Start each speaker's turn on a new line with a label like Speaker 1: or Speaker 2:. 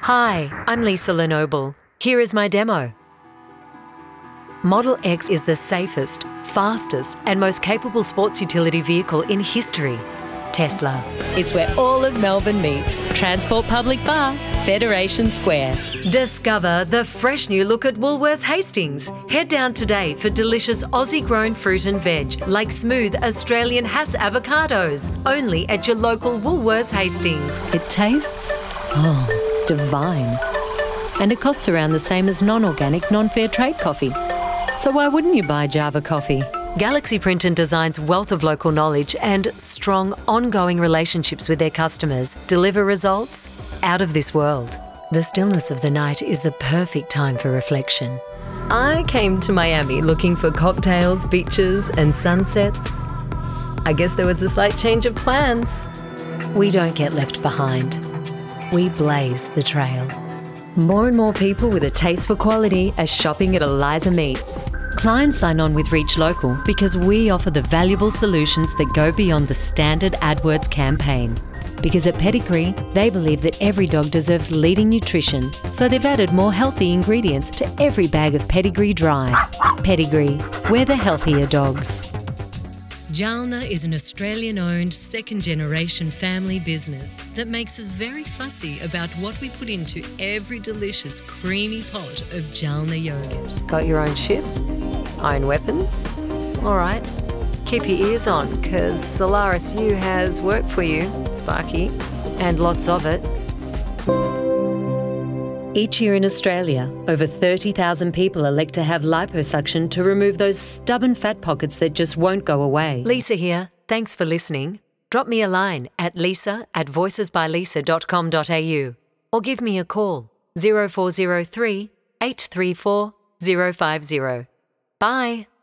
Speaker 1: Hi, I'm Lisa Lenoble. Here is my demo. Model X is the safest, fastest and most capable sports utility vehicle in history. Tesla. It's where all of Melbourne meets. Transport Public Bar, Federation Square. Discover the fresh new look at Woolworths Hastings. Head down today for delicious Aussie-grown fruit and veg like smooth Australian Hass avocados. Only at your local Woolworths Hastings. It tastes, divine. And it costs around the same as non-organic, non-fair trade coffee. So why wouldn't you buy Java coffee? Galaxy Print and Design's wealth of local knowledge and strong, ongoing relationships with their customers deliver results out of this world. The stillness of the night is the perfect time for reflection. I came to Miami looking for cocktails, beaches and sunsets. I guess there was a slight change of plans. We don't get left behind. We blaze the trail. More and more people with a taste for quality are shopping at Eliza Meats. Clients sign on with Reach Local because we offer the valuable solutions that go beyond the standard AdWords campaign. Because at Pedigree, they believe that every dog deserves leading nutrition, so they've added more healthy ingredients to every bag of Pedigree Dry. Pedigree, we're the healthier dogs. Jalna is an Australian-owned second-generation family business that makes us very fussy about what we put into every delicious creamy pot of Jalna yogurt. Got your own ship? Own weapons? All right. Keep your ears on, because Solaris U has work for you, Sparky, and lots of it. Each year in Australia, over 30,000 people elect to have liposuction to remove those stubborn fat pockets that just won't go away. Lisa here. Thanks for listening. Drop me a line at lisa@voicesbylisa.com.au or give me a call 0403 834 050. Bye.